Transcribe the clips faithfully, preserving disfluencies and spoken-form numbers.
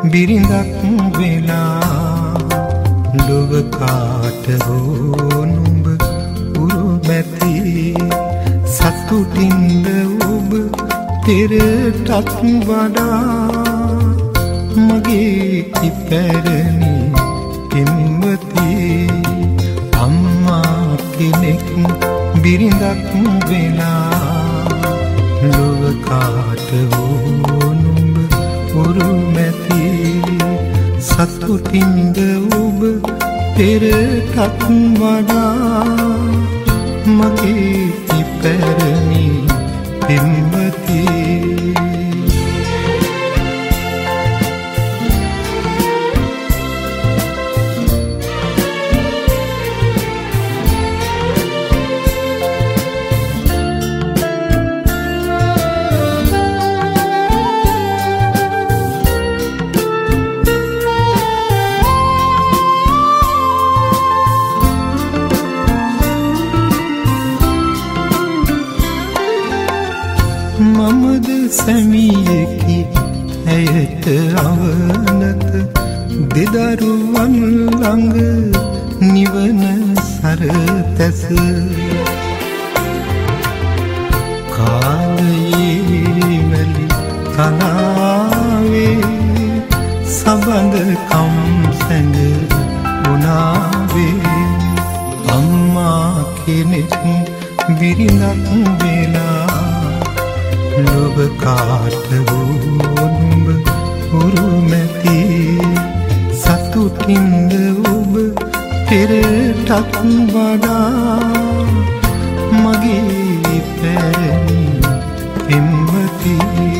බිරිඳක් වෙලා ලොව කාට හෝ නුඹ උරුමැති සතුටින්ද ඔබ පෙරටත් වඩා මගේ ඉපැරණි පින්වති අම්මා කෙනෙක් බිරිඳක් වෙලා ලොව කාට හෝ නුඹ උරුමැති සතුටින්ද ඔබ පෙරටත් වඩා මගේ ඉපැරණි පින්වති මමද සැමියෙකි ඇයට අවනත දෙදරුවන් ළඟ නිවන සරතැස කාලයේ වැලි තනාවේ සබඳකම් සැඟ උනාවේ අම්මා කෙනෙක් බිරිඳක් වෙලා ලොව කාට හෝ නුඹ උරුමැති සතුටින්ද ඔබ පෙරටත් වඩා මගේ පැරණි පින්වති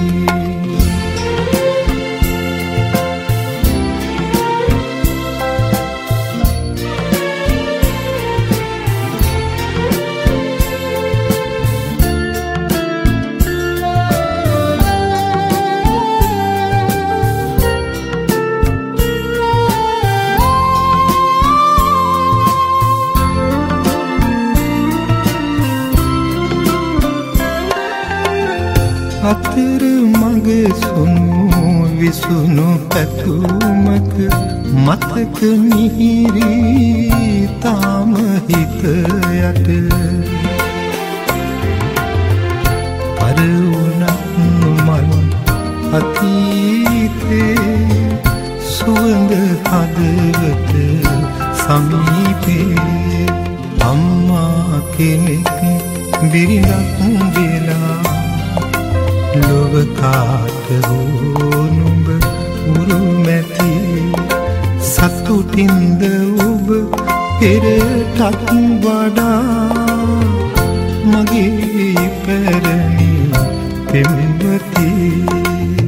අතර මග සුණු විසුණු පැතුමක මතක මිහිරි තාම හිත යට පරවුණක් මල් අතීතේ සුවඳ හදවත සමීපේ අම්මා කෙනෙක් බිරිඳක් වෙලා ලොව කාට හෝ නුඹ උරුමැති සතුටින්ද ඔබ පෙරටත් වඩා මගේ පැරණි පින්වති